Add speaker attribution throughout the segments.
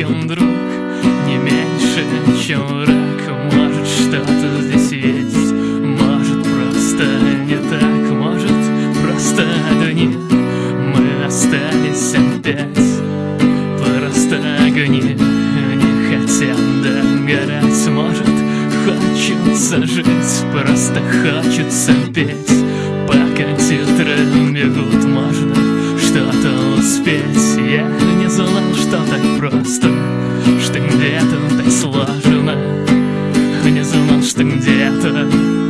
Speaker 1: чем друг, не меньше, чем враг. Может, что-то здесь есть, может, просто не так, может, просто одни мы остались опять. Просто огни не хотят догорать. Может, хочется жить, просто хочется петь. Пока титры бегут, можно что-то успеть. Я не знал, что так просто, что где-то так сложно. Не знал, что где-то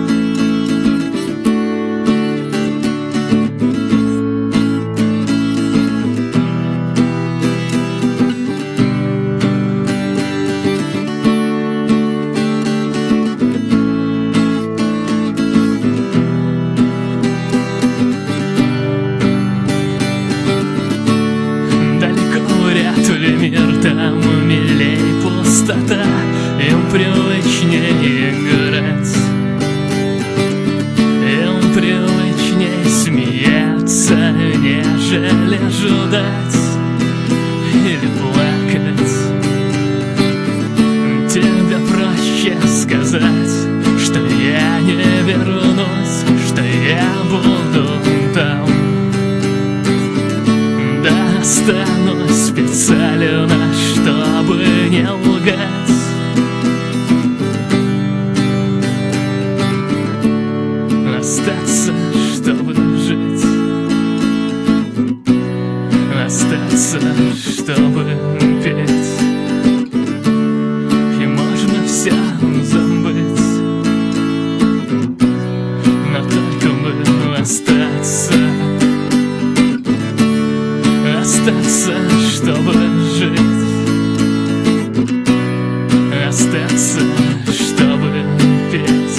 Speaker 1: мир, там милей пустота, им привычнее играть, им привычнее смеяться, нежели ждать или плакать. Тебе проще сказать, что я не вернусь, что я буду там. Да, останусь специально, чтобы не лгать. Остаться, чтобы жить. Остаться, чтобы петь. И можно все забыть, но только бы остаться. Остаться, чтобы жить. Остаться, чтобы петь.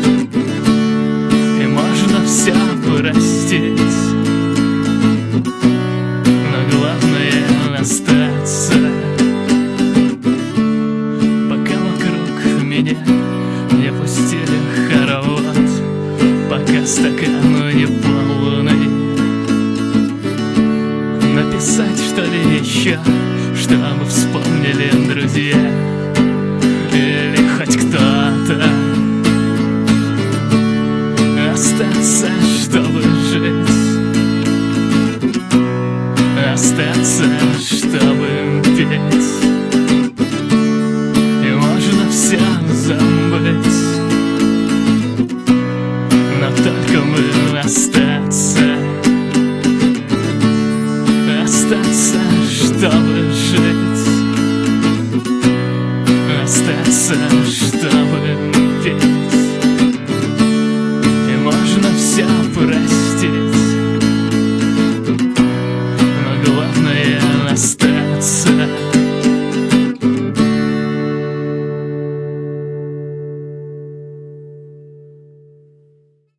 Speaker 1: И можно все простить, но главное остаться. Пока вокруг меня не пустили хоровод, пока стакан не полный. Написать, что ли, еще, чтобы вспомнили друзья.